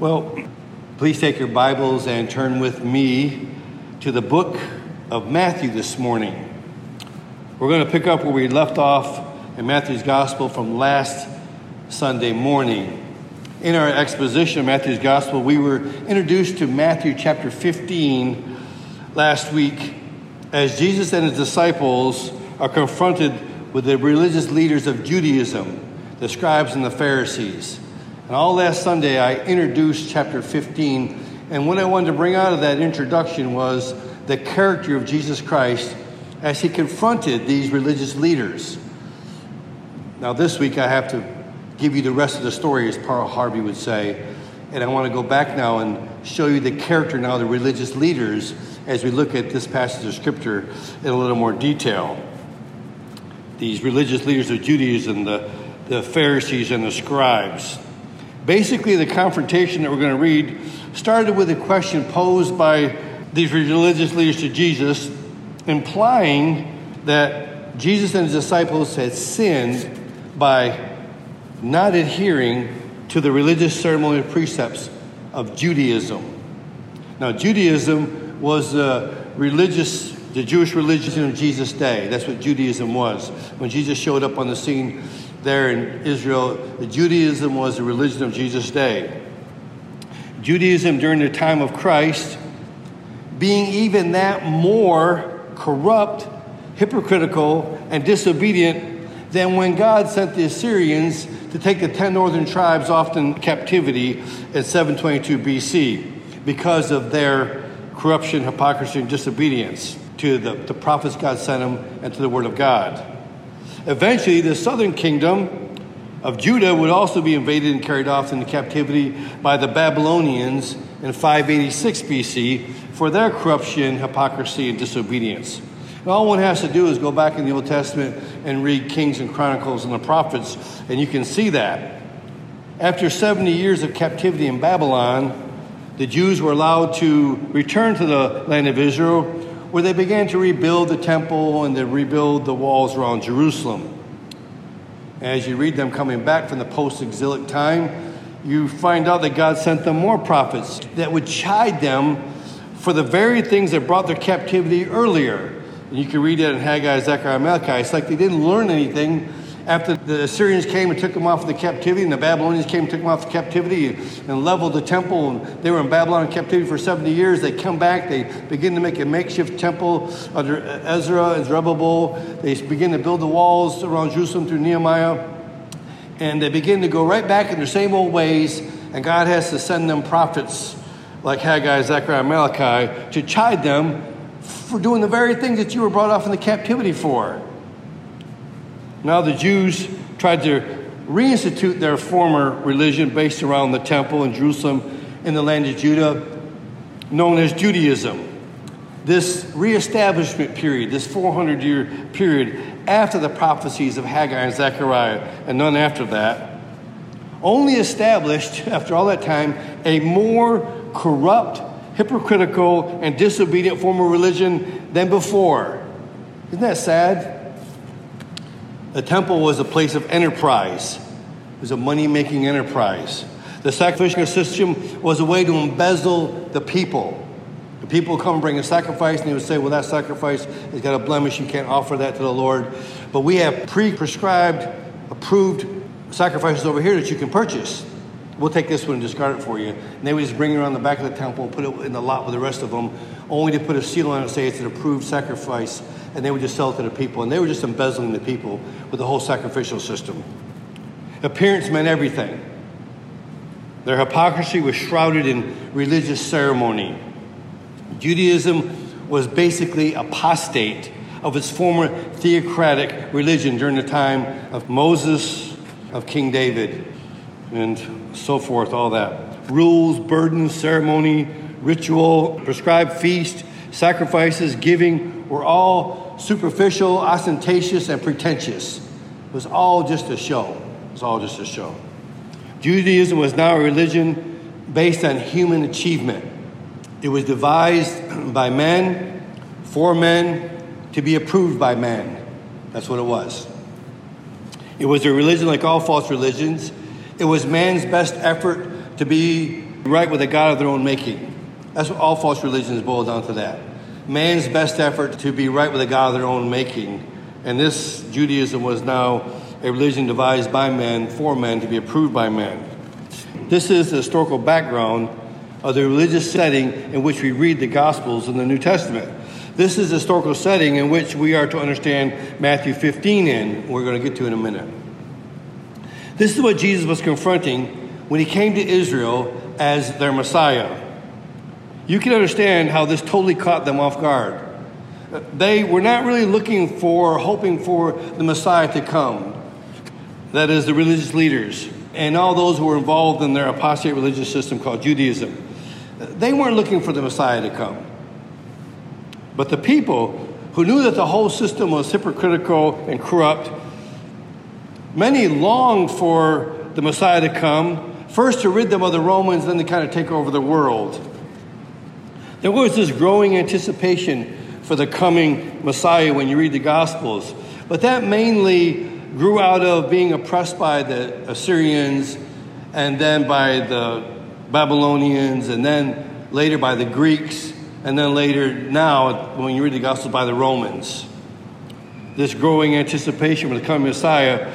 Well, please take your Bibles and turn with me to the book of Matthew this morning. We're going to pick up where we left off in Matthew's Gospel from last Sunday morning. In our exposition of Matthew's Gospel, we were introduced to Matthew chapter 15 last week as Jesus and his disciples are confronted with the religious leaders of Judaism, the scribes and the Pharisees. And all last Sunday, I introduced chapter 15, and what I wanted to bring out of that introduction was the character of Jesus Christ as he confronted these religious leaders. Now, this week, I have to give you the rest of the story, as Pearl Harvey would say, and I want to go back now and show you the character now of the religious leaders as we look at this passage of Scripture in a little more detail. These religious leaders of Judaism, the Pharisees and the scribes. Basically, the confrontation that we're going to read started with a question posed by these religious leaders to Jesus, implying that Jesus and his disciples had sinned by not adhering to the religious ceremonial precepts of Judaism. Now, Judaism was the Jewish religion of Jesus' day. That's what Judaism was. When Jesus showed up on the scene there in Israel, Judaism was the religion of Jesus' day. Judaism during the time of Christ, being even that more corrupt, hypocritical, and disobedient than when God sent the Assyrians to take the 10 northern tribes off in captivity in 722 BC because of their corruption, hypocrisy, and disobedience to the prophets God sent them and to the Word of God. Eventually, the southern kingdom of Judah would also be invaded and carried off into captivity by the Babylonians in 586 BC for their corruption, hypocrisy, and disobedience. And all one has to do is go back in the Old Testament and read Kings and Chronicles and the prophets, and you can see that. After 70 years of captivity in Babylon, the Jews were allowed to return to the land of Israel, where they began to rebuild the temple and to rebuild the walls around Jerusalem. As you read them coming back from the post-exilic time, you find out that God sent them more prophets that would chide them for the very things that brought their captivity earlier. And you can read that in Haggai, Zechariah, and Malachi. It's like they didn't learn anything after the Assyrians came and took them off the captivity, and the Babylonians came and took them off the captivity and leveled the temple. And they were in Babylon in captivity for 70 years. They come back. They begin to make a makeshift temple under Ezra and Zerubbabel. They begin to build the walls around Jerusalem through Nehemiah. And they begin to go right back in their same old ways. And God has to send them prophets like Haggai, Zechariah, and Malachi to chide them for doing the very things that you were brought off into captivity for. Now the Jews tried to reinstitute their former religion based around the temple in Jerusalem in the land of Judah, known as Judaism. This reestablishment period, this 400-year period after the prophecies of Haggai and Zechariah, and none after that, only established, after all that time, a more corrupt, hypocritical, and disobedient form of religion than before. Isn't that sad? The temple was a place of enterprise. It was a money-making enterprise. The sacrificial system was a way to embezzle the people. The people would come and bring a sacrifice, and they would say, well, that sacrifice has got a blemish. You can't offer that to the Lord. But we have pre-prescribed, approved sacrifices over here that you can purchase. We'll take this one and discard it for you. And they would just bring it around the back of the temple, put it in the lot with the rest of them, only to put a seal on it and say it's an approved sacrifice. And they would just sell it to the people. And they were just embezzling the people with the whole sacrificial system. Appearance meant everything. Their hypocrisy was shrouded in religious ceremony. Judaism was basically apostate of its former theocratic religion during the time of Moses, of King David, and so forth, all that. Rules, burdens, ceremony, ritual, prescribed feast, sacrifices, giving were all superficial, ostentatious, and pretentious. It was all just a show. It was all just a show. Judaism was now a religion based on human achievement. It was devised by men, for men, to be approved by men. That's what it was. It was a religion like all false religions. It was man's best effort to be right with a God of their own making. That's what all false religions boil down to that. Man's best effort to be right with a God of their own making. And this Judaism was now a religion devised by men, for men, to be approved by men. This is the historical background of the religious setting in which we read the Gospels in the New Testament. This is the historical setting in which we are to understand Matthew 15 in. We're going to get to in a minute. This is what Jesus was confronting when he came to Israel as their Messiah. You can understand how this totally caught them off guard. They were not really looking for, hoping for the Messiah to come. That is, the religious leaders and all those who were involved in their apostate religious system called Judaism. They weren't looking for the Messiah to come. But the people who knew that the whole system was hypocritical and corrupt, many longed for the Messiah to come, first to rid them of the Romans, then to kind of take over the world. There was this growing anticipation for the coming Messiah when you read the Gospels. But that mainly grew out of being oppressed by the Assyrians, and then by the Babylonians, and then later by the Greeks, and then later now, when you read the Gospels, by the Romans. This growing anticipation for the coming Messiah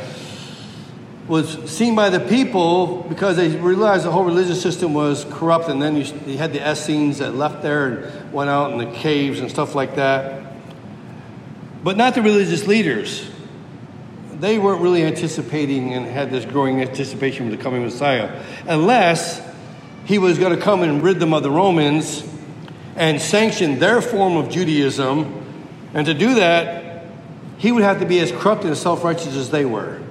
was seen by the people because they realized the whole religious system was corrupt, and then you had the Essenes that left there and went out in the caves and stuff like that. But not the religious leaders. They weren't really anticipating and had this growing anticipation for the coming Messiah, unless he was going to come and rid them of the Romans and sanction their form of Judaism. And to do that, he would have to be as corrupt and self-righteous as they were.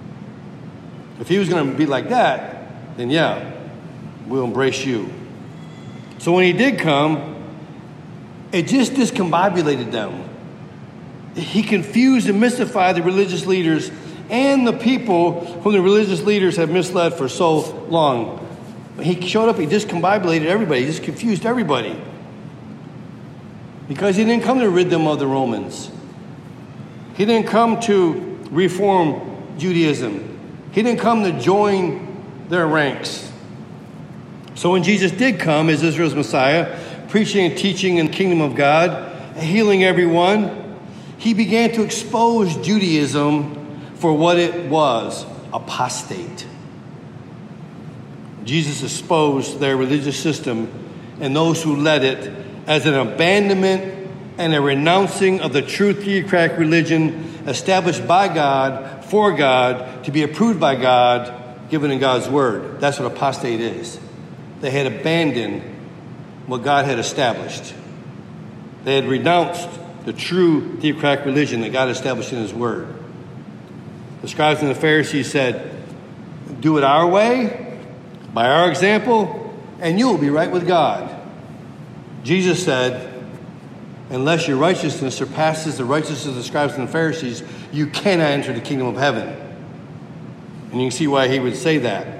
If he was going to be like that, then yeah, we'll embrace you. So when he did come, it just discombobulated them. He confused and mystified the religious leaders and the people whom the religious leaders had misled for so long. He showed up, he discombobulated everybody, he just confused everybody. Because he didn't come to rid them of the Romans. He didn't come to reform Judaism. He didn't come to join their ranks. So when Jesus did come as Israel's Messiah, preaching and teaching in the kingdom of God, healing everyone, he began to expose Judaism for what it was, apostate. Jesus exposed their religious system and those who led it as an abandonment and a renouncing of the true theocratic religion established by God, for God, to be approved by God, given in God's word. That's what apostate is. They had abandoned what God had established. They had renounced the true theocratic religion that God established in his word. The scribes and the Pharisees said, do it our way, by our example, and you will be right with God. Jesus said, unless your righteousness surpasses the righteousness of the scribes and the Pharisees, you cannot enter the kingdom of heaven. And you can see why he would say that.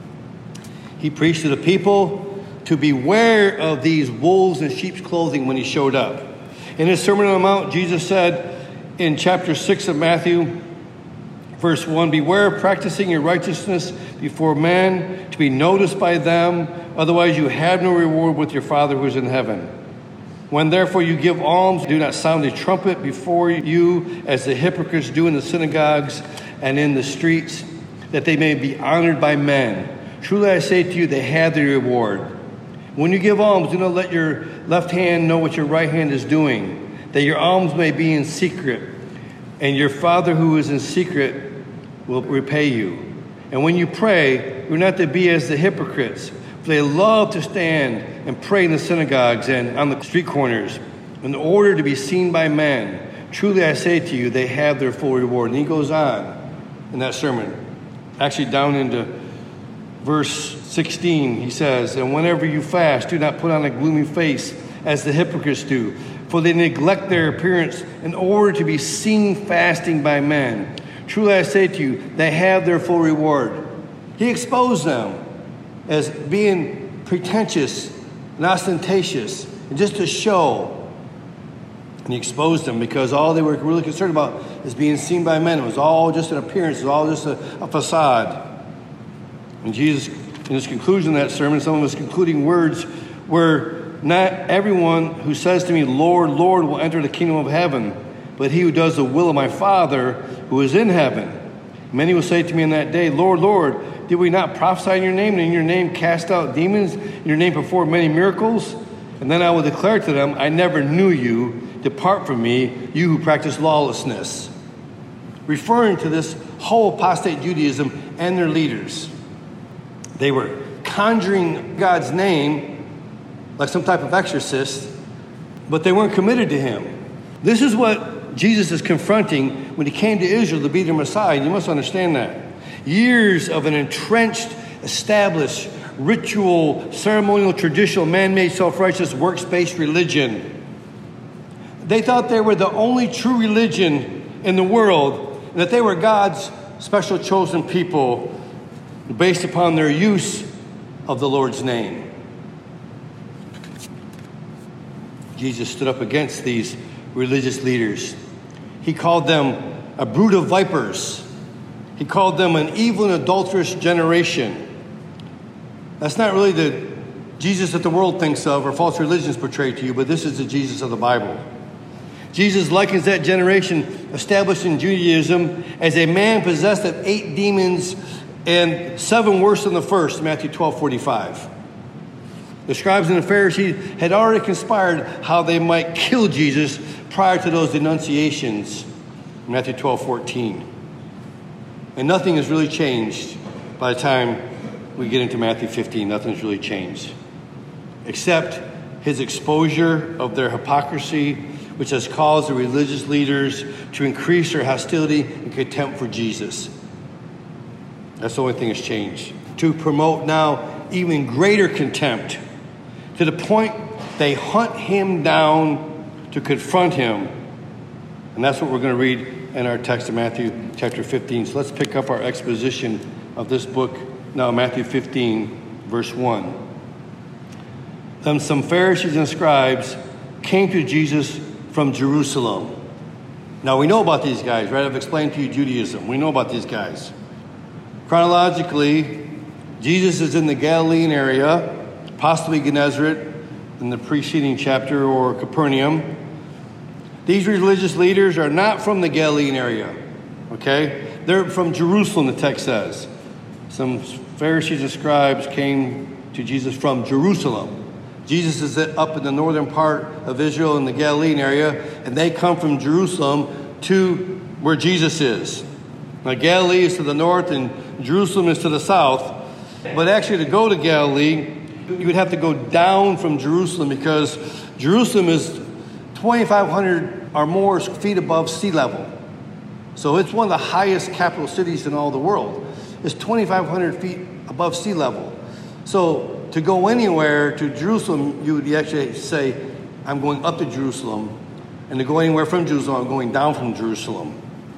He preached to the people to beware of these wolves in sheep's clothing when he showed up. In his Sermon on the Mount, Jesus said in chapter 6 of Matthew, verse 1, beware of practicing your righteousness before men to be noticed by them, otherwise you have no reward with your Father who is in heaven. When therefore you give alms, do not sound a trumpet before you as the hypocrites do in the synagogues and in the streets, that they may be honored by men. Truly I say to you, they have their reward. When you give alms, do not let your left hand know what your right hand is doing, that your alms may be in secret, and your Father who is in secret will repay you. And when you pray, you're not to be as the hypocrites, for they love to stand and pray in the synagogues and on the street corners in order to be seen by men. Truly I say to you, they have their full reward. And he goes on in that sermon, actually down into verse 16, he says, and whenever you fast, do not put on a gloomy face as the hypocrites do, for they neglect their appearance in order to be seen fasting by men. Truly I say to you, they have their full reward. He exposed them as being pretentious and ostentatious and just to show. And he exposed them because all they were really concerned about is being seen by men. It was all just an appearance. It was all just a facade. And Jesus in his conclusion of that sermon, some of his concluding words were, "Not everyone who says to me, 'Lord, Lord,' will enter the kingdom of heaven, but he who does the will of my Father who is in heaven. Many will say to me in that day, 'Lord, Lord, did we not prophesy in your name, and in your name cast out demons, in your name perform many miracles?' And then I will declare to them, 'I never knew you. Depart from me, you who practice lawlessness.'" Referring to this whole apostate Judaism and their leaders. They were conjuring God's name like some type of exorcist, but they weren't committed to him. This is what Jesus is confronting when he came to Israel to be their Messiah. You must understand that. Years of an entrenched, established, ritual, ceremonial, traditional, man-made, self-righteous, works-based religion. They thought they were the only true religion in the world, and that they were God's special chosen people based upon their use of the Lord's name. Jesus stood up against these religious leaders. He called them a brood of vipers. He called them an evil and adulterous generation. That's not really the Jesus that the world thinks of or false religions portray to you, but this is the Jesus of the Bible. Jesus likens that generation established in Judaism as a man possessed of 8 demons and 7 worse than the first, Matthew 12:45. The scribes and the Pharisees had already conspired how they might kill Jesus prior to those denunciations, Matthew 12:14. And nothing has really changed by the time we get into Matthew 15. Nothing's really changed, except his exposure of their hypocrisy, which has caused the religious leaders to increase their hostility and contempt for Jesus. That's the only thing that's changed. To promote now even greater contempt, to the point they hunt him down to confront him. And that's what we're going to read in our text of Matthew chapter 15. So let's pick up our exposition of this book now, Matthew 15, verse 1. Then some Pharisees and scribes came to Jesus from Jerusalem. Now we know about these guys, right? I've explained to you Judaism. We know about these guys. Chronologically, Jesus is in the Galilean area, possibly Gennesaret in the preceding chapter, or Capernaum. These religious leaders are not from the Galilean area, okay? They're from Jerusalem, the text says. Some Pharisees and scribes came to Jesus from Jerusalem. Jesus is up in the northern part of Israel in the Galilean area, and they come from Jerusalem to where Jesus is. Now, Galilee is to the north, and Jerusalem is to the south. But actually, to go to Galilee, you would have to go down from Jerusalem, because Jerusalem is 2,500 or more feet above sea level. So it's one of the highest capital cities in all the world. It's 2,500 feet above sea level. So to go anywhere to Jerusalem, you would actually say, I'm going up to Jerusalem. And to go anywhere from Jerusalem, I'm going down from Jerusalem.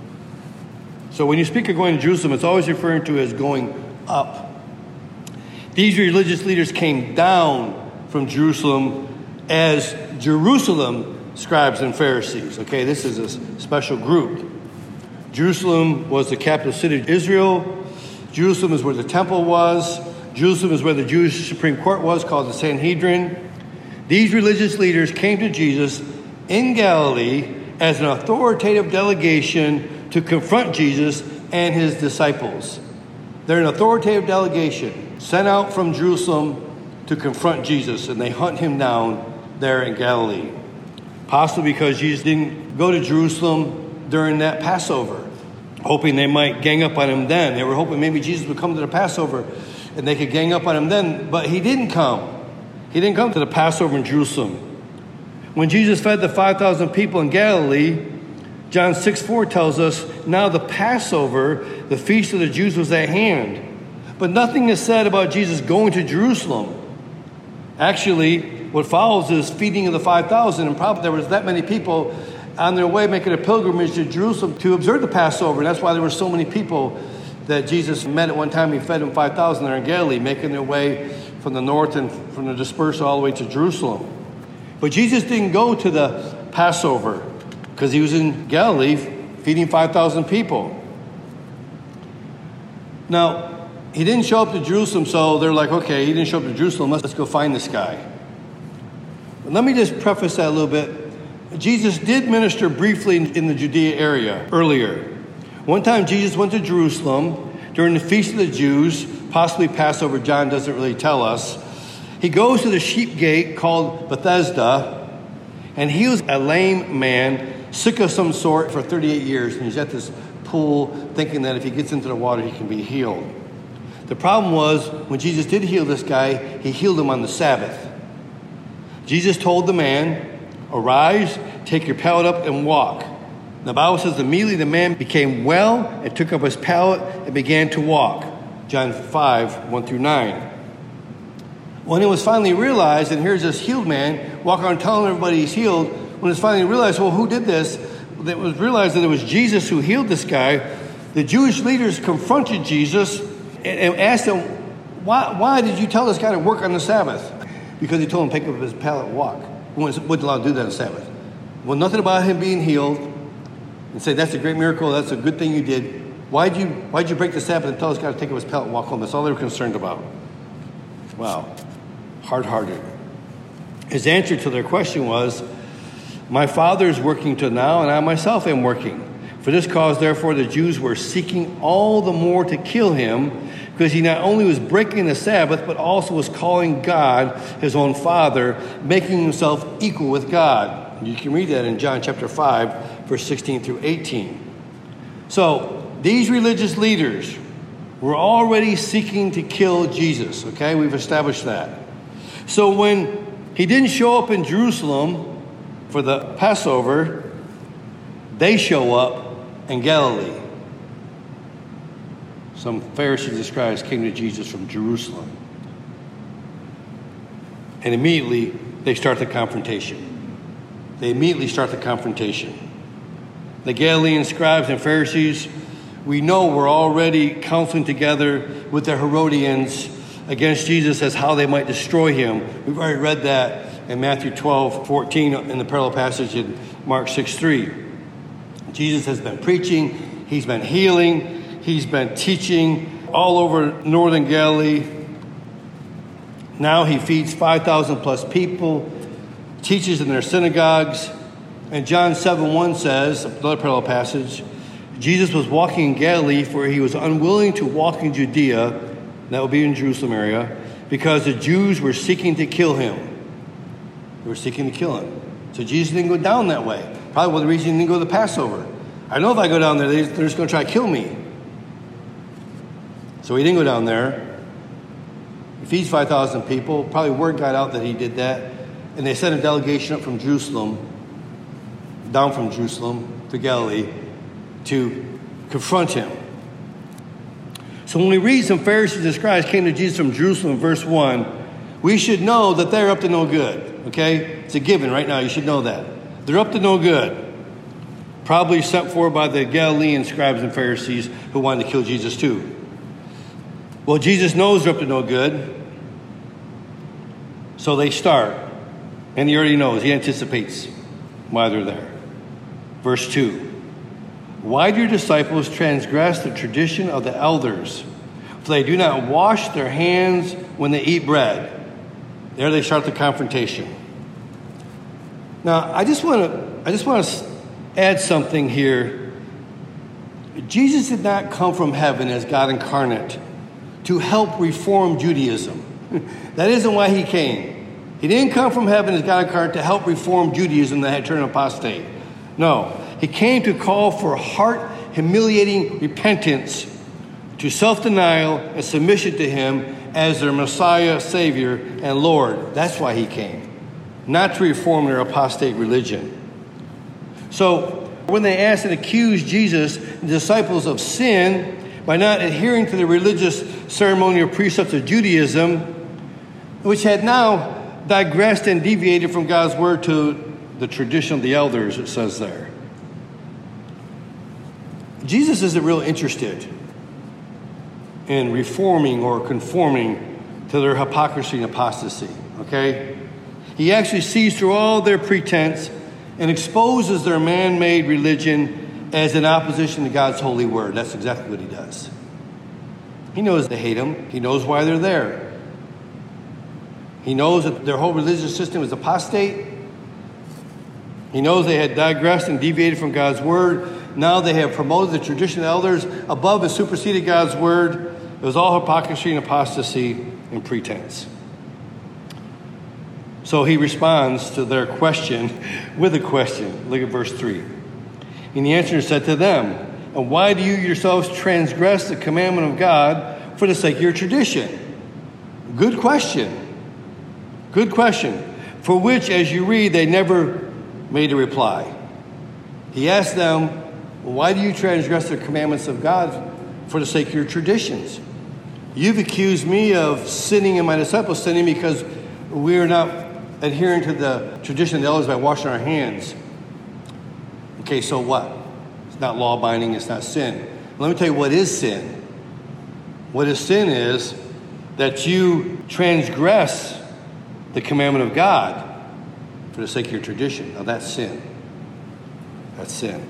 So when you speak of going to Jerusalem, it's always referring to as going up. These religious leaders came down from Jerusalem as Jerusalem scribes and Pharisees. Okay, this is a special group. Jerusalem was the capital city of Israel. Jerusalem is where the temple was. Jerusalem is where the Jewish Supreme Court was, called the Sanhedrin. These religious leaders came to Jesus in Galilee as an authoritative delegation to confront Jesus and his disciples. They're an authoritative delegation sent out from Jerusalem to confront Jesus, and they hunt him down there in Galilee. Possibly because Jesus didn't go to Jerusalem during that Passover, hoping they might gang up on him then. They were hoping maybe Jesus would come to the Passover and they could gang up on him then, but he didn't come. He didn't come to the Passover in Jerusalem. When Jesus fed the 5,000 people in Galilee, John 6:4 tells us, now the Passover, the feast of the Jews, was at hand. But nothing is said about Jesus going to Jerusalem. Actually, what follows is feeding of the 5,000, and probably there was that many people on their way making a pilgrimage to Jerusalem to observe the Passover. And that's why there were so many people that Jesus met at one time. He fed them 5,000 there in Galilee, making their way from the north and from the dispersal all the way to Jerusalem. But Jesus didn't go to the Passover because he was in Galilee feeding 5,000 people. Now, He didn't show up to Jerusalem, so they're like, okay, he didn't show up to Jerusalem, let's go find this guy. But let me just preface that a little bit. Jesus did minister briefly in the Judea area earlier. One time Jesus went to Jerusalem during the Feast of the Jews, possibly Passover. John doesn't really tell us. He goes to the sheep gate called Bethesda and heals a lame man, sick of some sort, for 38 years. And he's at this pool thinking that if he gets into the water, he can be healed. The problem was when Jesus did heal this guy, he healed him on the Sabbath. Jesus told the man, "Arise, take your pallet up and walk." The Bible says immediately the man became well and took up his pallet and began to walk. John 5, 1 through 9. When it was finally realized, and here's this healed man walking around telling everybody he's healed, when it's finally realized, well, who did this? It was realized that it was Jesus who healed this guy. The Jewish leaders confronted Jesus and asked him, why did you tell this guy to work on the Sabbath? Because he told him to pick up his pallet and walk. He wasn't allowed to do that on the Sabbath. Well, nothing about him being healed and say, that's a great miracle, that's a good thing you did. Why'd you break the Sabbath and tell this guy to take up his pallet and walk home? That's all they were concerned about. Wow. Hard-hearted. His answer to their question was, my Father is working till now, and I myself am working. For this cause, therefore, the Jews were seeking all the more to kill him, because he not only was breaking the Sabbath, but also was calling God his own Father, making himself equal with God. You can read that in John chapter 5, verse 16 through 18. So, these religious leaders were already seeking to kill Jesus, okay? We've established that. So when he didn't show up in Jerusalem for the Passover, they show up in Galilee. Some Pharisees and scribes came to Jesus from Jerusalem. And immediately they start the confrontation. The Galilean scribes and Pharisees, we know, were already counseling together with the Herodians against Jesus as how they might destroy him. We've already read that in Matthew 12:14 in the parallel passage in Mark 6:3. Jesus has been preaching, he's been healing, he's been teaching all over northern Galilee. Now he feeds 5,000 plus people, teaches in their synagogues. And John 7:1 says, another parallel passage, Jesus was walking in Galilee, for he was unwilling to walk in Judea, that would be in Jerusalem area, because the Jews were seeking to kill him. They were seeking to kill him. So Jesus didn't go down that way. Probably one of the reasons he didn't go to the Passover. I know if I go down there, they're just going to try to kill me. So he didn't go down there. He feeds 5,000 people. Probably word got out that he did that. And they sent a delegation up from Jerusalem, down from Jerusalem to Galilee, to confront him. So when we read some Pharisees and scribes came to Jesus from Jerusalem, verse 1, we should know that they're up to no good, okay? It's a given right now. You should know that. They're up to no good. Probably sent for by the Galilean scribes and Pharisees who wanted to kill Jesus too. Well, Jesus knows they're up to no good. So they start. And he already knows. He anticipates why they're there. Verse 2. Why do your disciples transgress the tradition of the elders? For they do not wash their hands when they eat bread. There they start the confrontation. Now, I just want to add something here. Jesus did not come from heaven as God incarnate to help reform Judaism. That isn't why he came. He didn't come from heaven as God incarnate to help reform Judaism that had turned apostate. No. He came to call for heart-humiliating repentance, to self-denial and submission to him as their Messiah, Savior, and Lord. That's why he came, not to reform their apostate religion. So when they asked and accused Jesus and the disciples of sin by not adhering to the religious ceremonial precepts of Judaism, which had now digressed and deviated from God's word to the tradition of the elders, it says there. Jesus isn't real interested in reforming or conforming to their hypocrisy and apostasy, okay? He actually sees through all their pretense and exposes their man-made religion as in opposition to God's holy word. That's exactly what he does. He knows they hate him. He knows why they're there. He knows that their whole religious system is apostate. He knows they had digressed and deviated from God's word. Now they have promoted the traditional elders above and superseded God's word. It was all hypocrisy and apostasy and pretense. So he responds to their question with a question. Look at verse 3. And the answer said to them, "And why do you yourselves transgress the commandment of God for the sake of your tradition?" Good question. Good question. For which, as you read, they never made a reply. He asked them, "Why do you transgress the commandments of God for the sake of your traditions? You've accused me of sinning and my disciples sinning because we are not adhering to the tradition of the elders by washing our hands." Okay, so what? It's not law binding, it's not sin. Let me tell you what is sin. What is sin is that you transgress the commandment of God for the sake of your tradition. Now that's sin. That's sin.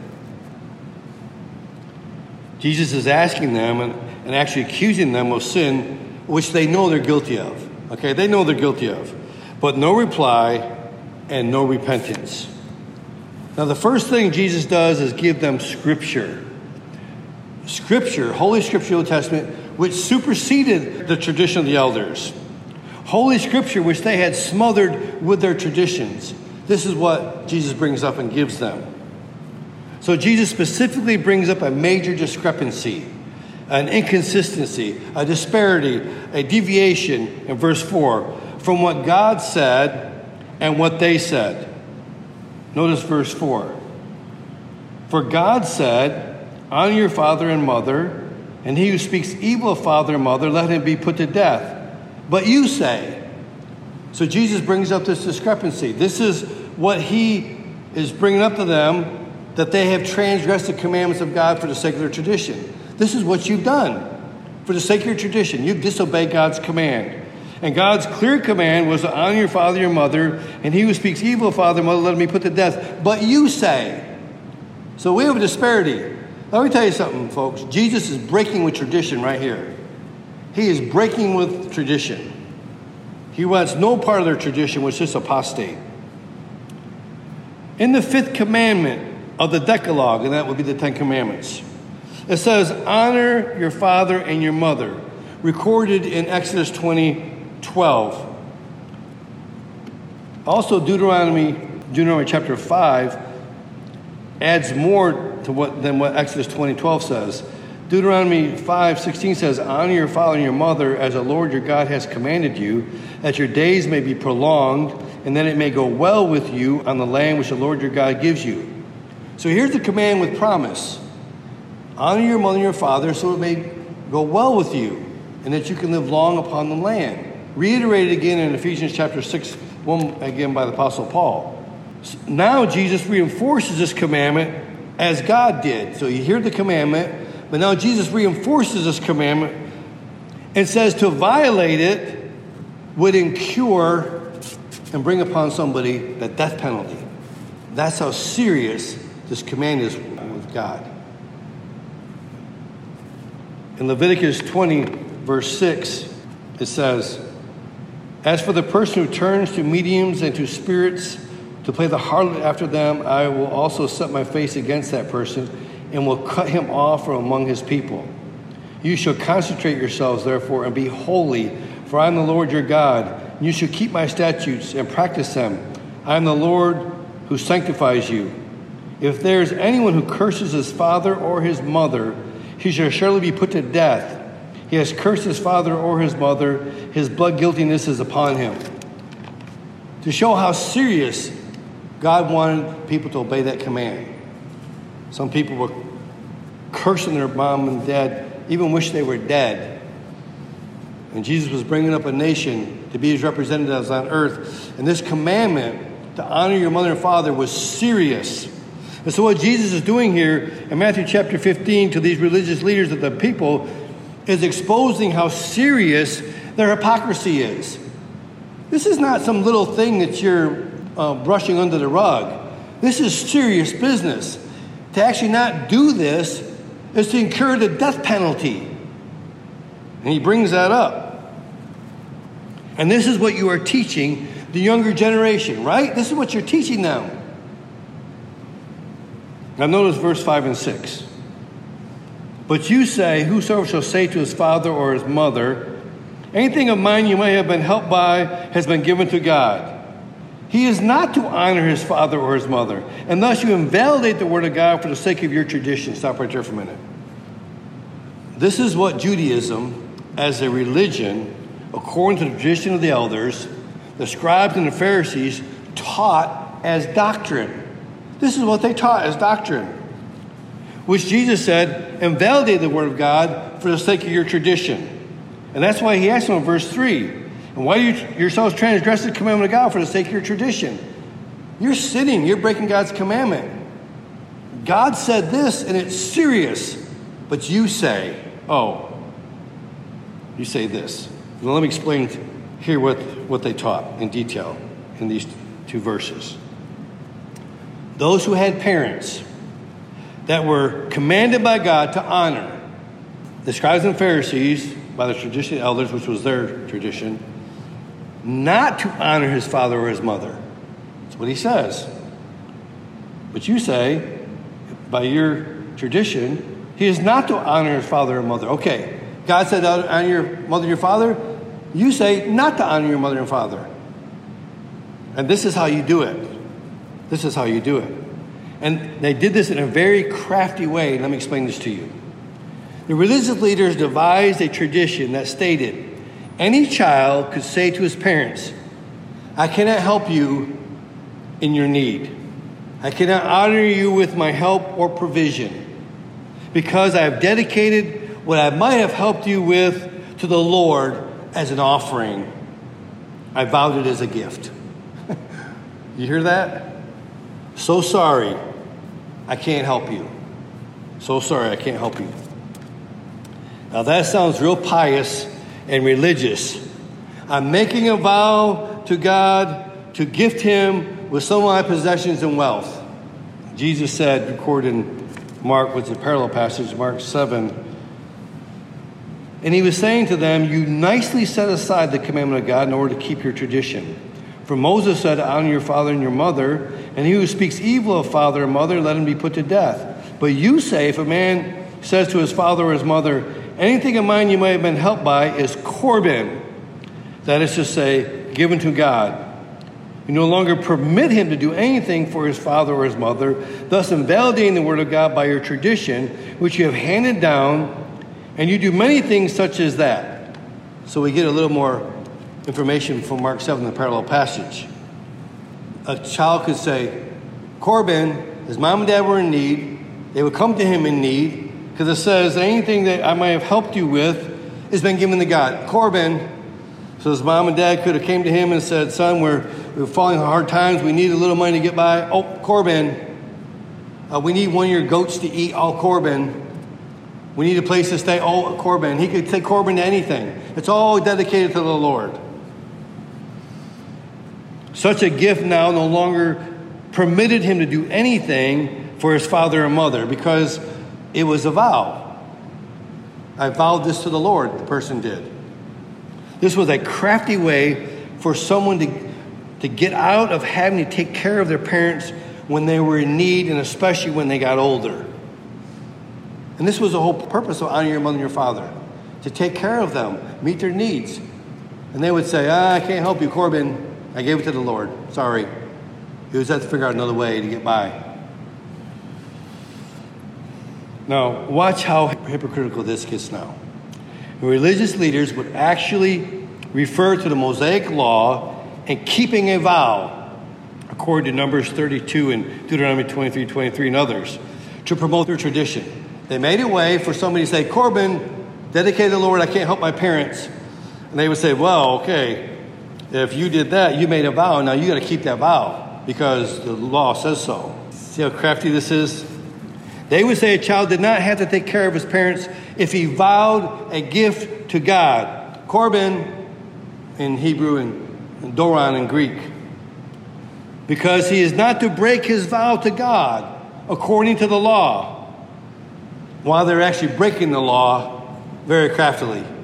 Jesus is asking them and actually accusing them of sin, which they know they're guilty of. Okay, they know they're guilty of. But no reply and no repentance. Now the first thing Jesus does is give them Scripture. Scripture, Holy Scripture, Old Testament, which superseded the tradition of the elders. Holy Scripture, which they had smothered with their traditions. This is what Jesus brings up and gives them. So Jesus specifically brings up a major discrepancy, an inconsistency, a disparity, a deviation in verse 4 from what God said and what they said. Notice verse 4. For God said, "Honor your father and mother, and he who speaks evil of father and mother, let him be put to death. But you say." So Jesus brings up this discrepancy. This is what he is bringing up to them, that they have transgressed the commandments of God for the sake of their tradition. This is what you've done for the sake of your tradition. You've disobeyed God's command. And God's clear command was to honor your father and your mother, and he who speaks evil of father and mother, let him be put to death. But you say. So we have a disparity. Let me tell you something, folks. Jesus is breaking with tradition right here. He is breaking with tradition. He wants no part of their tradition, which is apostate. In the 5th commandment of the Decalogue, and that would be the 10 Commandments, it says, "Honor your father and your mother," recorded in Exodus 20:12. Also, Deuteronomy chapter 5 adds more than what Exodus 20:12 says. Deuteronomy 5:16 says, "Honor your father and your mother as the Lord your God has commanded you, that your days may be prolonged, and that it may go well with you on the land which the Lord your God gives you." So here's the command with promise. Honor your mother and your father so it may go well with you, and that you can live long upon the land. Reiterated again in Ephesians chapter 6, 1 again by the Apostle Paul. Now Jesus reinforces this commandment as God did. So you hear the commandment, but now Jesus reinforces this commandment and says to violate it would incur and bring upon somebody the death penalty. That's how serious this command is with God. In Leviticus 20, verse 6, it says, "As for the person who turns to mediums and to spirits to play the harlot after them, I will also set my face against that person and will cut him off from among his people. You shall consecrate yourselves, therefore, and be holy, for I am the Lord your God. You shall keep my statutes and practice them. I am the Lord who sanctifies you. If there is anyone who curses his father or his mother, he shall surely be put to death. He has cursed his father or his mother, his blood guiltiness is upon him." To show how serious God wanted people to obey that command. Some people were cursing their mom and dad, even wish they were dead. And Jesus was bringing up a nation to be his representatives on earth. And this commandment to honor your mother and father was serious. And so what Jesus is doing here in Matthew chapter 15 to these religious leaders of the people is exposing how serious their hypocrisy is. This is not some little thing that you're brushing under the rug. This is serious business. To actually not do this is to incur the death penalty. And he brings that up. And this is what you are teaching the younger generation, right? This is what you're teaching them. Now notice verse 5 and 6. But you say, whosoever shall say to his father or his mother, anything of mine you may have been helped by has been given to God. He is not to honor his father or his mother. And thus you invalidate the word of God for the sake of your tradition. Stop right there for a minute. This is what Judaism, as a religion, according to the tradition of the elders, the scribes and the Pharisees, taught as doctrine. This is what they taught as doctrine, which Jesus said, invalidate the word of God for the sake of your tradition. And that's why he asked them in verse 3, and why do you yourselves transgress the commandment of God for the sake of your tradition? You're sinning. You're breaking God's commandment. God said this, and it's serious. But you say, you say this. Now let me explain here what they taught in detail in these two verses. Those who had parents that were commanded by God to honor, the scribes and Pharisees, by the tradition of elders, which was their tradition, not to honor his father or his mother. That's what he says. But you say, by your tradition, he is not to honor his father or mother. Okay, God said honor your mother and your father. You say not to honor your mother and father. And this is how you do it. This is how you do it. And they did this in a very crafty way. Let me explain this to you. The religious leaders devised a tradition that stated, any child could say to his parents, I cannot help you in your need. I cannot honor you with my help or provision, because I have dedicated what I might have helped you with to the Lord as an offering. I vowed it as a gift. You hear that? So sorry, I can't help you. So sorry, I can't help you. Now that sounds real pious and religious. I'm making a vow to God to gift him with some of my possessions and wealth. Jesus said, recorded in Mark, with the parallel passage, Mark 7. And he was saying to them, you nicely set aside the commandment of God in order to keep your tradition. For Moses said, honor your father and your mother, and he who speaks evil of father or mother, let him be put to death. But you say, if a man says to his father or his mother, anything of mine you may have been helped by is Corban, that is to say, given to God. You no longer permit him to do anything for his father or his mother, thus invalidating the word of God by your tradition, which you have handed down, and you do many things such as that. So we get a little more information from Mark 7, the parallel passage. A child could say, Corban, his mom and dad were in need. They would come to him in need, because it says anything that I might have helped you with has been given to God. Corban. So his mom and dad could have came to him and said, son, we're falling on hard times. We need a little money to get by. Oh, Corban. We need one of your goats to eat. Oh, Corban. We need a place to stay. Oh, Corban. He could take Corban to anything. It's all dedicated to the Lord. Such a gift now no longer permitted him to do anything for his father and mother, because it was a vow. I vowed this to the Lord, the person did. This was a crafty way for someone to get out of having to take care of their parents when they were in need, and especially when they got older. And this was the whole purpose of honoring your mother and your father, to take care of them, meet their needs. And they would say, I can't help you, Corban. I gave it to the Lord. Sorry. You just have to figure out another way to get by. Now, watch how hypocritical this gets now. Religious leaders would actually refer to the Mosaic law and keeping a vow, according to Numbers 32 and Deuteronomy 23:23 and others, to promote their tradition. They made a way for somebody to say, Corban, dedicated to the Lord, I can't help my parents. And they would say, well, okay, if you did that, you made a vow, now you got to keep that vow because the law says so. See how crafty this is? They would say a child did not have to take care of his parents if he vowed a gift to God. Corban in Hebrew and Doron in Greek. Because he is not to break his vow to God according to the law, while they're actually breaking the law very craftily.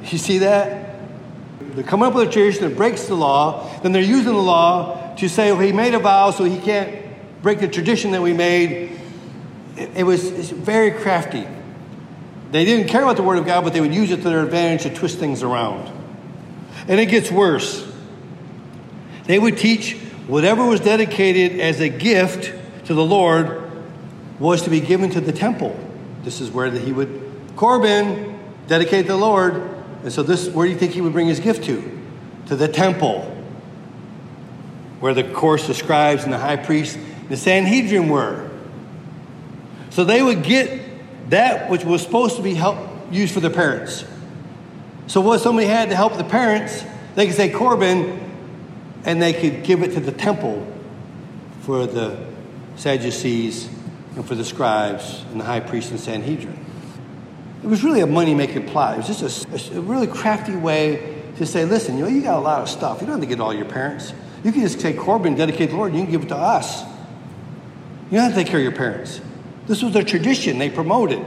You see that? They're coming up with a tradition that breaks the law. Then they're using the law to say, well, he made a vow, so he can't break the tradition that we made. It's very crafty. They didn't care about the Word of God, but they would use it to their advantage to twist things around. And it gets worse. They would teach whatever was dedicated as a gift to the Lord was to be given to the temple. This is where he would, Corban, dedicate to the Lord. And so where do you think he would bring his gift to? To the temple. Where the scribes and the high priest and the Sanhedrin were. So they would get that which was supposed to be used for the parents. So what somebody had to help the parents, they could say Corban, and they could give it to the temple for the Sadducees and for the scribes and the high priest and Sanhedrin. It was really a money-making plot. It was just a really crafty way to say, listen, you got a lot of stuff. You don't have to get all your parents. You can just take Corban, dedicate the Lord, and you can give it to us. You don't have to take care of your parents. This was their tradition they promoted.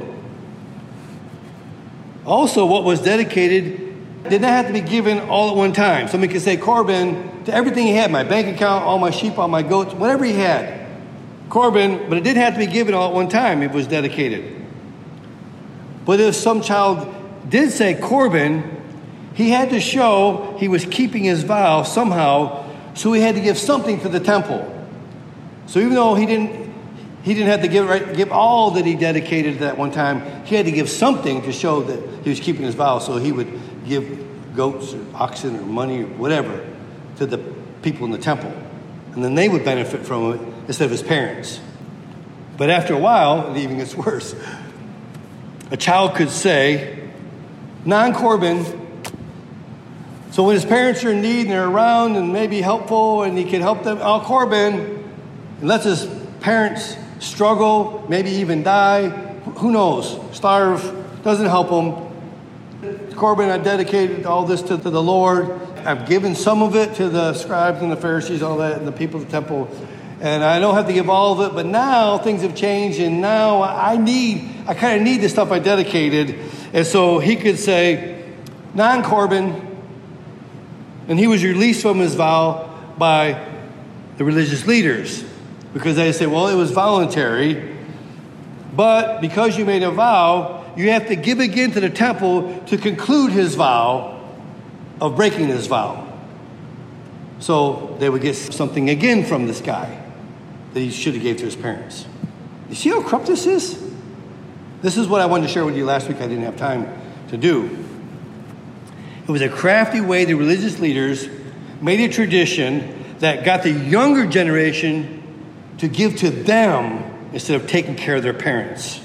Also, what was dedicated did not have to be given all at one time. Somebody could say Corban to everything he had, my bank account, all my sheep, all my goats, whatever he had. Corban, but it didn't have to be given all at one time. It was dedicated. But if some child did say Corban, he had to show he was keeping his vow somehow, so he had to give something to the temple. So even though he didn't have to give all that he dedicated at that one time, he had to give something to show that he was keeping his vow. So he would give goats or oxen or money or whatever to the people in the temple. And then they would benefit from it instead of his parents. But after a while, it even gets worse. A child could say, non-Corban. So when his parents are in need and they're around and maybe helpful and he can help them, Corban, and lets his parents struggle, maybe even die, who knows, starve, doesn't help them. Corban, I dedicated all this to the Lord. I've given some of it to the scribes and the Pharisees, all that, and the people of the temple. And I don't have to give all of it, but now things have changed, and now I kind of need the stuff I dedicated. And so he could say, non-Corban, and he was released from his vow by the religious leaders. Because they say, well, it was voluntary, but because you made a vow, you have to give again to the temple to conclude his vow of breaking his vow. So they would get something again from this guy that he should have gave to his parents. You see how corrupt this is? This is what I wanted to share with you last week. I didn't have time to do. It was a crafty way the religious leaders made a tradition that got the younger generation to give to them instead of taking care of their parents.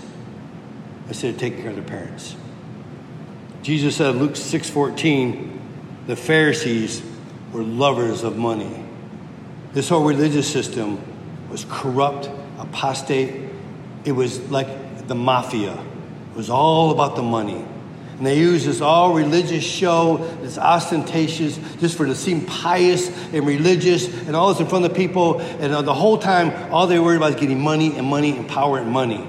Jesus said in Luke 6:14, the Pharisees were lovers of money. This whole religious system was corrupt, apostate. It was like the mafia. It was all about the money. And they used this all religious show, this ostentatious, just for to seem pious and religious, and all this in front of people. And the whole time, all they were worried about is getting money and money and power and money.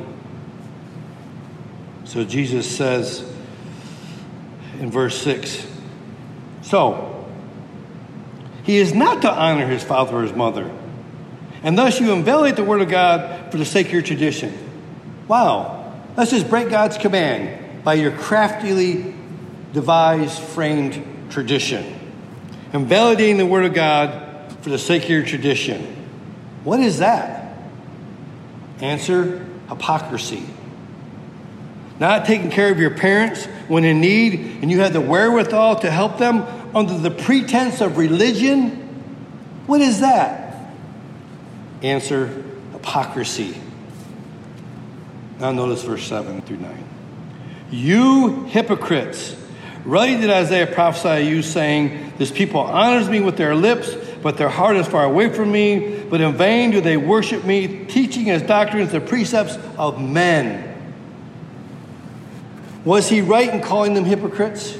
So Jesus says in verse 6, so he is not to honor his father or his mother, and thus you invalidate the word of God for the sake of your tradition. Wow, let's just break God's command by your craftily devised, framed tradition. Invalidating the word of God for the sake of your tradition. What is that? Answer, hypocrisy. Not taking care of your parents when in need, and you have the wherewithal to help them under the pretense of religion. What is that? Answer, hypocrisy. Now notice verse 7 through 9. You hypocrites, rightly did Isaiah prophesy of you, saying, this people honors me with their lips, but their heart is far away from me. But in vain do they worship me, teaching as doctrines the precepts of men. Was he right in calling them hypocrites?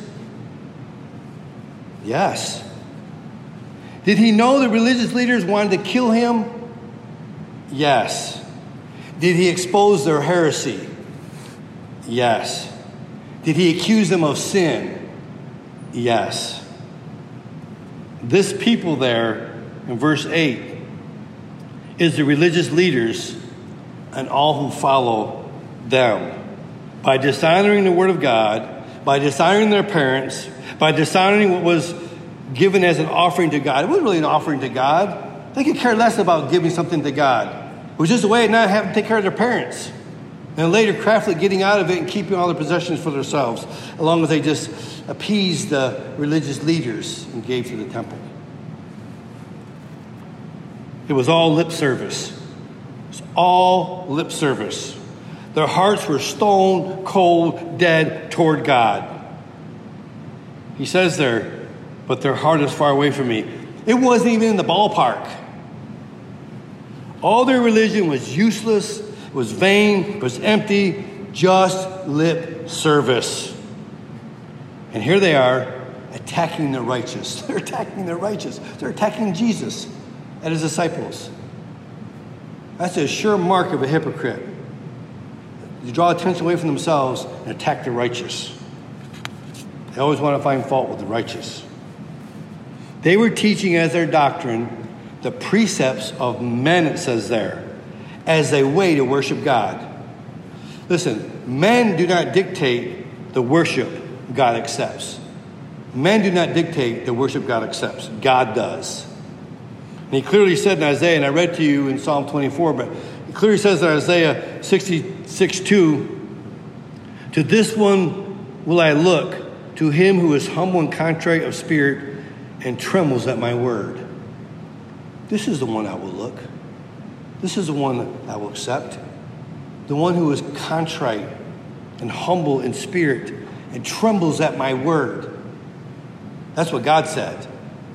Yes. Did he know the religious leaders wanted to kill him? Yes. Did he expose their heresy? Yes. Did he accuse them of sin? Yes. This people there in verse 8 is the religious leaders and all who follow them. By dishonoring the word of God, by dishonoring their parents, by dishonoring what was given as an offering to God. It wasn't really an offering to God. They could care less about giving something to God. It was just a way of not having to take care of their parents. And later craftily getting out of it and keeping all the possessions for themselves, as long as they just appeased the religious leaders and gave to the temple. It was all lip service. It was all lip service. Their hearts were stone cold, dead toward God. He says there, but their heart is far away from me. It wasn't even in the ballpark. All their religion was useless, it was vain, it was empty, just lip service. And here they are attacking the righteous. They're attacking the righteous. They're attacking Jesus and his disciples. That's a sure mark of a hypocrite. You draw attention away from themselves and attack the righteous. They always want to find fault with the righteous. They were teaching as their doctrine the precepts of men, it says there, as a way to worship God. Listen, men do not dictate the worship God accepts. Men do not dictate the worship God accepts. God does. And he clearly said in Isaiah, and I read to you in Psalm 24, but he clearly says in Isaiah 66:2, to this one will I look, to him who is humble and contrite of spirit and trembles at my word. This is the one I will look. This is the one that I will accept. The one who is contrite and humble in spirit and trembles at my word. That's what God said.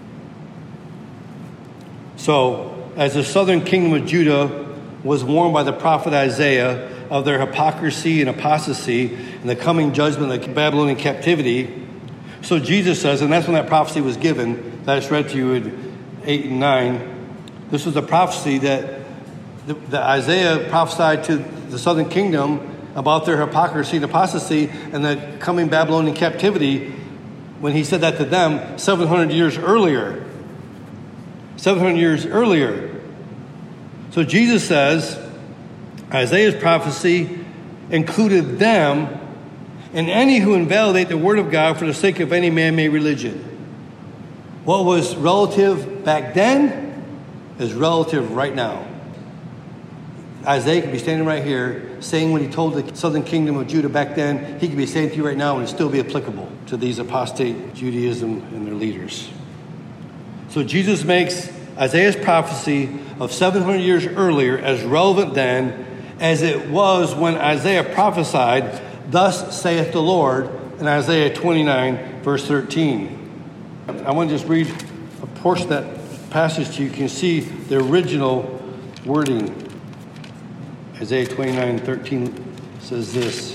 So, as the southern kingdom of Judah was warned by the prophet Isaiah of their hypocrisy and apostasy and the coming judgment of the Babylonian captivity, so Jesus says, and that's when that prophecy was given, that I just read to you in 8 and 9. This was a prophecy that Isaiah prophesied to the southern kingdom about their hypocrisy and apostasy and the coming Babylonian captivity when he said that to them 700 years earlier. 700 years earlier. So Jesus says, Isaiah's prophecy included them and any who invalidate the word of God for the sake of any man-made religion. What was relative back then is relative right now. Isaiah could be standing right here saying what he told the southern kingdom of Judah back then, he could be saying to you right now and it'd still be applicable to these apostate Judaism and their leaders. So Jesus makes Isaiah's prophecy of 700 years earlier as relevant then as it was when Isaiah prophesied, thus saith the Lord, in Isaiah 29, verse 13. I want to just read a portion of that passage to you. You can see the original wording. Isaiah 29:13 says this.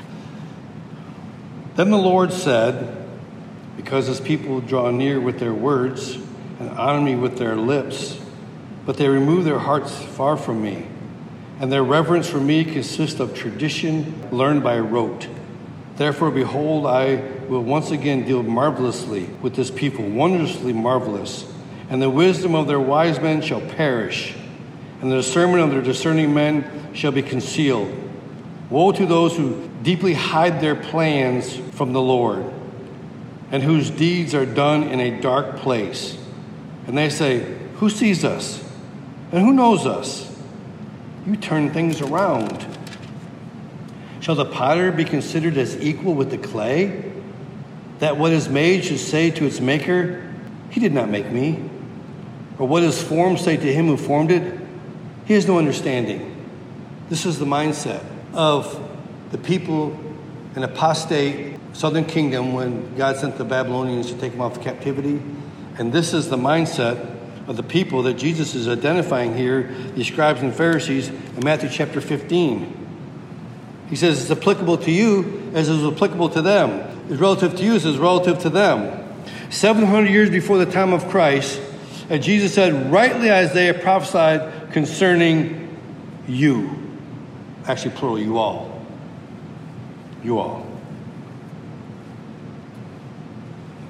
Then the Lord said, because his people draw near with their words and honor me with their lips, but they remove their hearts far from me, and their reverence for me consists of tradition learned by rote. Therefore, behold, I will once again deal marvelously with this people, wondrously marvelous, and the wisdom of their wise men shall perish, and the discernment of their discerning men shall be concealed. Woe to those who deeply hide their plans from the Lord, and whose deeds are done in a dark place. And they say, who sees us? And who knows us? You turn things around. Shall the potter be considered as equal with the clay, that what is made should say to its maker, he did not make me? Or what is formed say to him who formed it, he has no understanding. This is the mindset of the people in apostate southern kingdom when God sent the Babylonians to take them off captivity. And this is the mindset of the people that Jesus is identifying here, the scribes and Pharisees, in Matthew chapter 15. He says it's applicable to you as it was applicable to them. It's relative to you as it's relative to them. 700 years before the time of Christ, and Jesus said, rightly Isaiah prophesied concerning you. Actually, plural, you all. You all.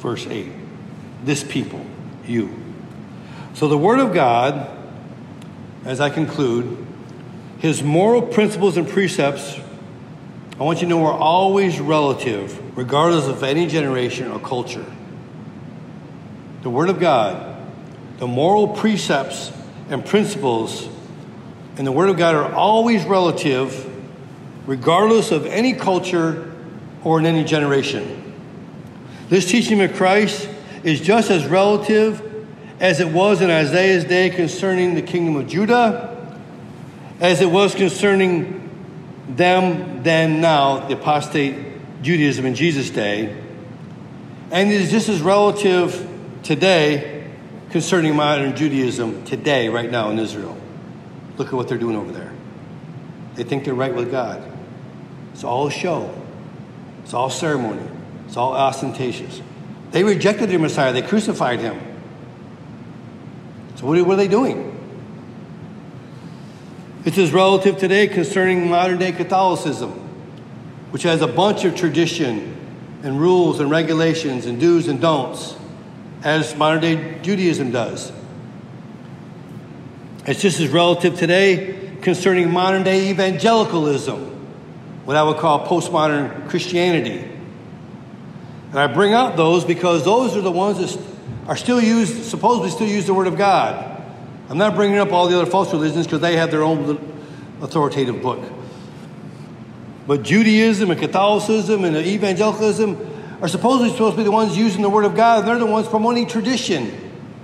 verse 8. This people, you. So the Word of God, as I conclude, His moral principles and precepts, I want you to know, are always relative, regardless of any generation or culture. The Word of God, the moral precepts and principles in the Word of God are always relative, regardless of any culture or in any generation. This teaching of Christ is just as relative as it was in Isaiah's day concerning the kingdom of Judah, as it was concerning them then now, the apostate Judaism in Jesus' day, and it is just as relative today concerning modern Judaism today, right now in Israel. Look at what they're doing over there. They think they're right with God. It's all a show. It's all ceremony. It's all ostentatious. They rejected their Messiah. They crucified him. So what are they doing? It's as relative today concerning modern-day Catholicism, which has a bunch of tradition and rules and regulations and do's and don'ts, as modern-day Judaism does. It's just as relative today concerning modern-day evangelicalism, what I would call postmodern Christianity. And I bring out those because those are the ones that are still used, supposedly still use the Word of God. I'm not bringing up all the other false religions because they have their own authoritative book. But Judaism and Catholicism and evangelicalism are supposedly supposed to be the ones using the Word of God. They're the ones promoting tradition.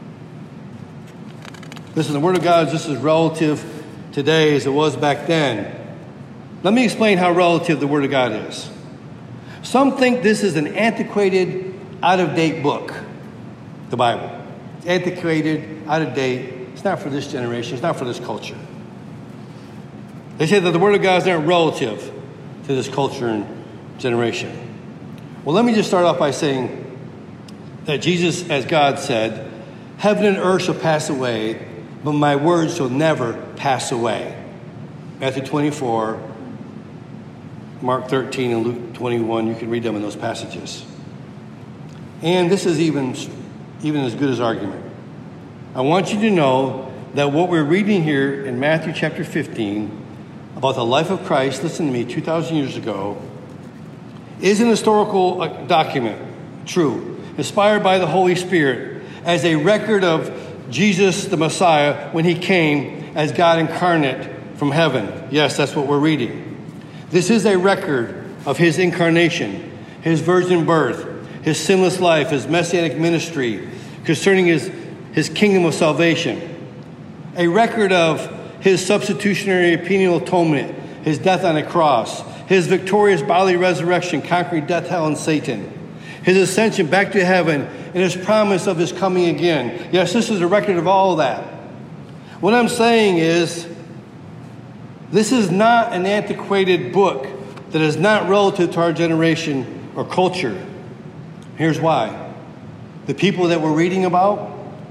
Listen, the Word of God is just as relative today as it was back then. Let me explain how relative the Word of God is. Some think this is an antiquated, out-of-date book, the Bible. It's antiquated, out of date. It's not for this generation. It's not for this culture. They say that the Word of God is not relative to this culture and generation. Well, let me just start off by saying that Jesus, as God said, heaven and earth shall pass away, but my words shall never pass away. Matthew 24, Mark 13, and Luke 21, you can read them in those passages. And this is even as good as argument. I want you to know that what we're reading here in Matthew chapter 15 about the life of Christ, listen to me, 2,000 years ago, is an historical document, true, inspired by the Holy Spirit, as a record of Jesus the Messiah when he came as God incarnate from heaven. Yes, that's what we're reading. This is a record of his incarnation, his virgin birth, his sinless life, his messianic ministry, concerning his kingdom of salvation. A record of his substitutionary penal atonement, his death on a cross, his victorious bodily resurrection, conquering death, hell, and Satan, his ascension back to heaven, and his promise of his coming again. Yes, this is a record of all of that. What I'm saying is, this is not an antiquated book that is not relative to our generation or culture. Here's why. The people that we're reading about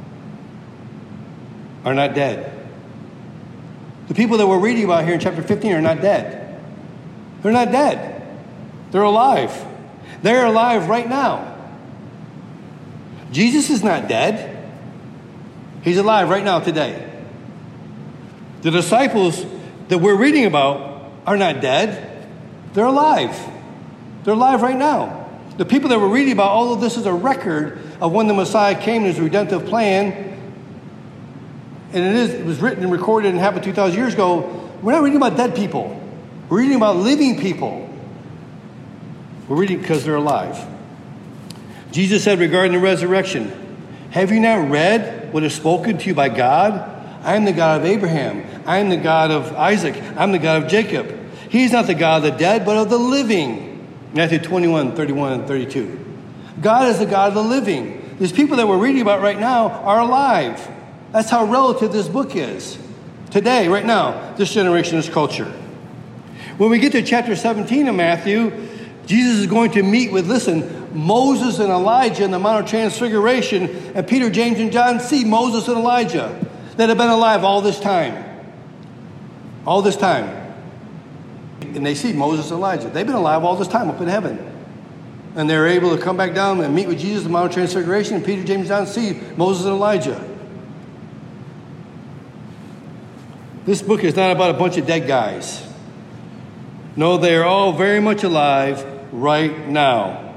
are not dead. The people that we're reading about here in chapter 15 are not dead. They're not dead. They're alive. They're alive right now. Jesus is not dead. He's alive right now today. The disciples that we're reading about are not dead. They're alive. They're alive right now. The people that we're reading about, all of this is a record of when the Messiah came in his redemptive plan. And it was written and recorded and happened 2,000 years ago. We're not reading about dead people. We're reading about living people. We're reading because they're alive. Jesus said regarding the resurrection, have you not read what is spoken to you by God? I am the God of Abraham. I am the God of Isaac. I'm the God of Jacob. He's not the God of the dead, but of the living. Matthew 21, 31, and 32. God is the God of the living. These people that we're reading about right now are alive. That's how relative this book is. Today, right now, this generation, this culture. When we get to chapter 17 of Matthew, Jesus is going to meet with, Moses and Elijah in the Mount of Transfiguration, and Peter, James, and John see Moses and Elijah that have been alive all this time. All this time. And they see Moses and Elijah. They've been alive all this time up in heaven. And they're able to come back down and meet with Jesus at the Mount of Transfiguration, and Peter, James, John see Moses and Elijah. This book is not about a bunch of dead guys. No, they are all very much alive right now.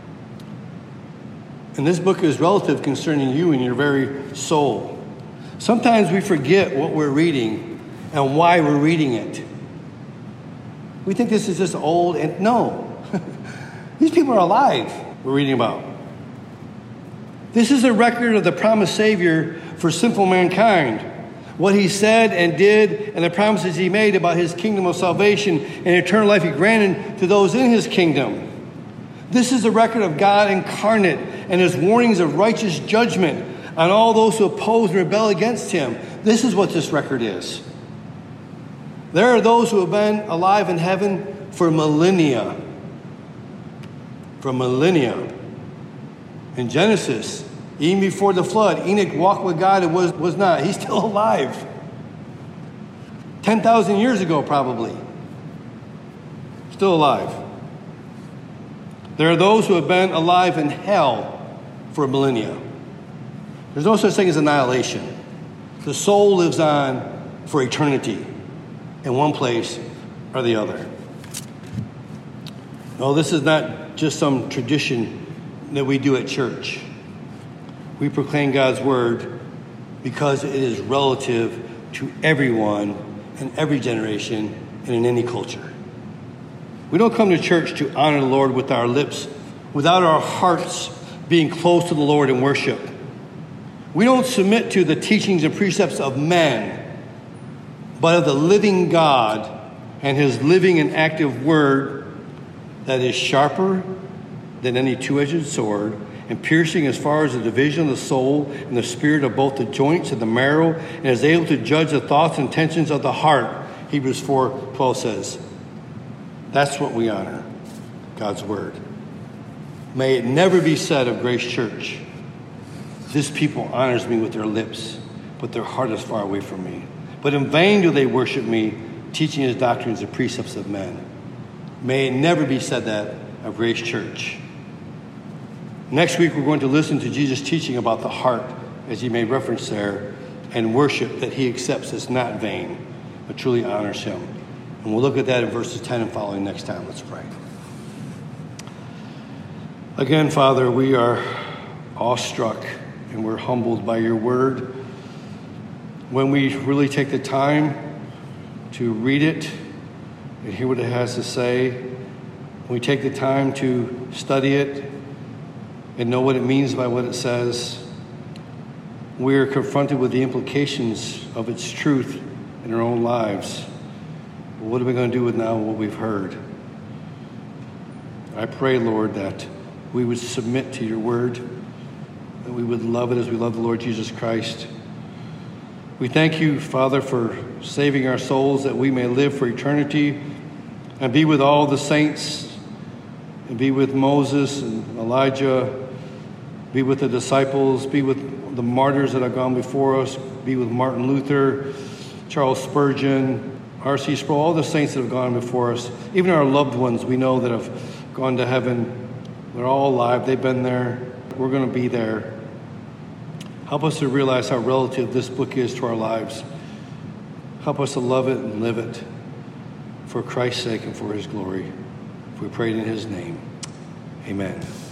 And this book is relative concerning you and your very soul. Sometimes we forget what we're reading and why we're reading it. We think this is just old, and no. These people are alive we're reading about. This is a record of the promised Savior for sinful mankind. What he said and did and the promises he made about his kingdom of salvation and eternal life he granted to those in his kingdom. This is a record of God incarnate and his warnings of righteous judgment on all those who oppose and rebel against him. This is what this record is. There are those who have been alive in heaven for millennia. For millennia. In Genesis, even before the flood, Enoch walked with God and was not. He's still alive. 10,000 years ago, probably. Still alive. There are those who have been alive in hell for millennia. There's no such thing as annihilation. The soul lives on for eternity in one place or the other. No, this is not just some tradition that we do at church. We proclaim God's word because it is relative to everyone in every generation and in any culture. We don't come to church to honor the Lord with our lips without our hearts being close to the Lord in worship. We don't submit to the teachings and precepts of men, but of the living God and his living and active word that is sharper than any two-edged sword and piercing as far as the division of the soul and the spirit of both the joints and the marrow, and is able to judge the thoughts and intentions of the heart. Hebrews 4:12 says. That's what we honor, God's word. May it never be said of Grace Church, this people honors me with their lips, but their heart is far away from me. But in vain do they worship me, teaching his doctrines and precepts of men. May it never be said that of Grace Church. Next week, we're going to listen to Jesus' teaching about the heart, as he made reference there, and worship that he accepts as not vain, but truly honors him. And we'll look at that in verses 10 and following next time. Let's pray. Again, Father, we are awestruck and we're humbled by your word. When we really take the time to read it and hear what it has to say, when we take the time to study it and know what it means by what it says, we are confronted with the implications of its truth in our own lives. Well, what are we going to do with now what we've heard? I pray, Lord, that we would submit to your word, that we would love it as we love the Lord Jesus Christ. We thank you, Father, for saving our souls that we may live for eternity and be with all the saints and be with Moses and Elijah, be with the disciples, be with the martyrs that have gone before us, be with Martin Luther, Charles Spurgeon, R.C. Sproul, all the saints that have gone before us, even our loved ones we know that have gone to heaven. They're all alive. They've been there. We're going to be there. Help us to realize how relative this book is to our lives. Help us to love it and live it for Christ's sake and for his glory. We pray in his name. Amen.